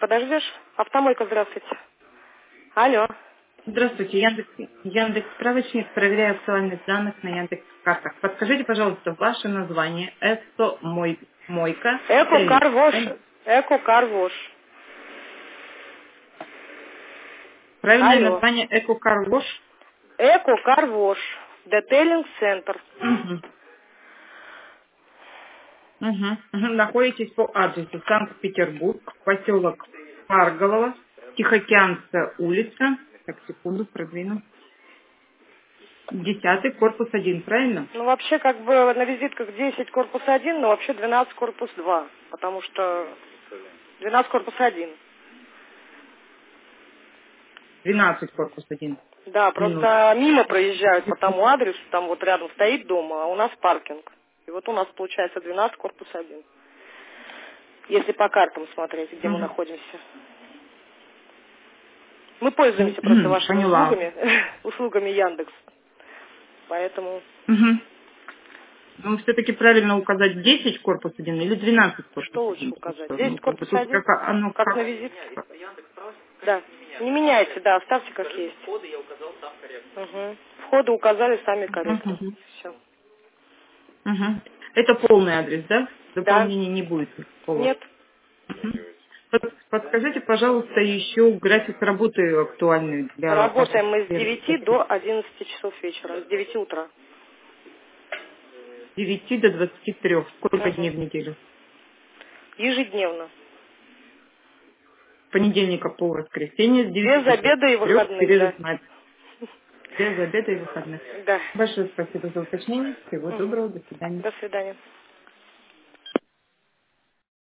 подождешь? Автомойка, здравствуйте. Алло. Здравствуйте, Яндекс справочник, проверяю актуальность данных на Яндекс картах. Подскажите, пожалуйста, ваше название. Это мойка. Эко Карвош. Эко Карвош. Правильное Алло. название Эко Карвош. Эко Карвош. Детейлинг центр. Находитесь по адресу Санкт-Петербург, поселок Парголово, Тихоокеанская улица. Так, секунду, продвину. 10 корпус 1, правильно? Ну, вообще, как бы на визитках 10 корпус 1, но вообще 12 корпус 2. Потому что 12 корпус 1. 12 корпус 1. Да, просто мимо проезжают по тому адресу, там вот рядом стоит дом, а у нас паркинг. И вот у нас получается 12 корпус 1. Если по картам смотреть, где мы находимся. Мы пользуемся просто вашими Поняла. услугами Яндекс. Поэтому... Ну, все-таки правильно указать 10 корпус 1 или 12 корпус Что 1? лучше указать? Потому что, 10 корпус тут 1? оно Как на визит? Да. Не меняйте, да, оставьте как есть. Входы я указал сам корректно. Входы указали сами корректно. Все. Это полный адрес, да? Да. Дополнения не будет никакого. Нет. Подскажите, пожалуйста, еще график работы актуальный для ваших Работаем мы с 9 клиентов. до 11 часов вечера, с 9 утра. С 9 до 23. Сколько дней в неделю? Ежедневно. С понедельника по воскресенье, с 9 Без до обеда и 23, выходных, да. перерыв на без обеда и выходных. Да. Большое спасибо за уточнение. Всего доброго. До свидания. До свидания.